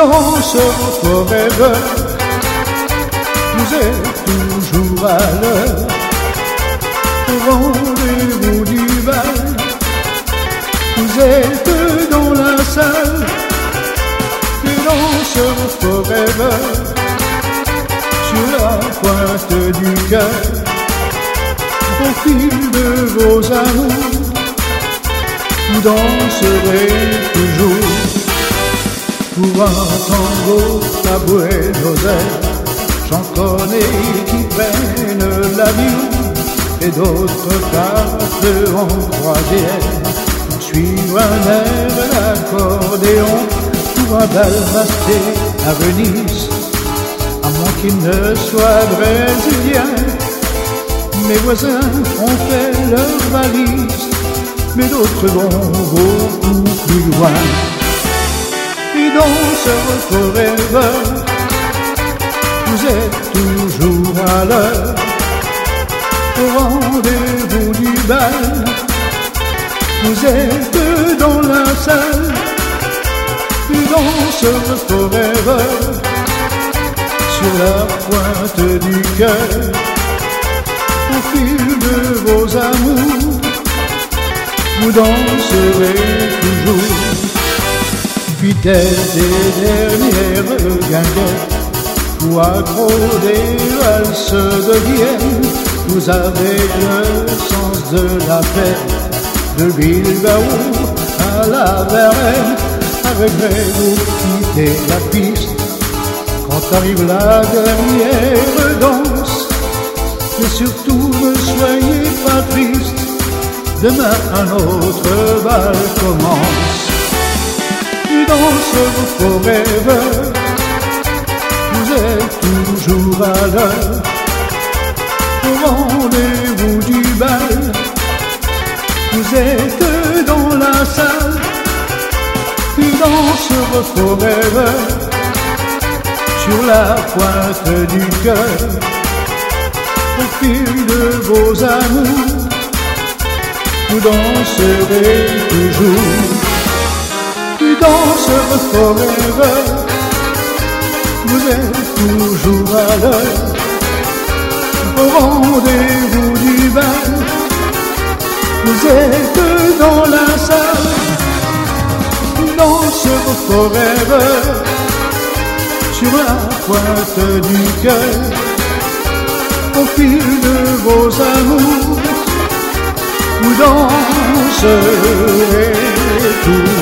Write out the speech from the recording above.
danserons forever. Vous êtes toujours à l'heure au rendez-vous du bal. Vous êtes dans la salle, nous danserons forever. Sur la pointe du cœur, au fil de vos amours, vous danserez toujours. Pour un tango à Buenos Aires, j'en connais qui prennent l'avion et d'autres partent en croisière. Suivre un air d'accordéon pour un bal masqué à Venise, à moins qu'il ne soit brésilien. Mes voisins ont fait leur valise, mais d'autres vont beaucoup plus loin. Ils dansent forever, vous êtes toujours à l'heure au rendez-vous du bal. Vous êtes dans la salle, ils dansent forever. Sur la pointe du cœur, au fil de vos amours, vous danserez toujours. Fidèles des dernières guinguettes, ou accro des valses de Vienne, vous avez le sens de la fête. De Bilbao à la Varenne, avez-vous quitté la piste quand arrive la dernière danse? Mais surtout ne soyez pas triste, demain un autre bal commence. Nous dansons forever, vous êtes toujours à l'heure au rendez-vous du bal. Vous êtes dans la salle, nous dansons forever. Sur la pointe du cœur, au fil de vos amours, vous danserez toujours. Nous dansons forever, vous êtes toujours à l'heure au rendez-vous du bal. Vous êtes dans la salle, nous dansons forever. Sur la pointe du cœur, au fil de vos amours, vous danserez toujours.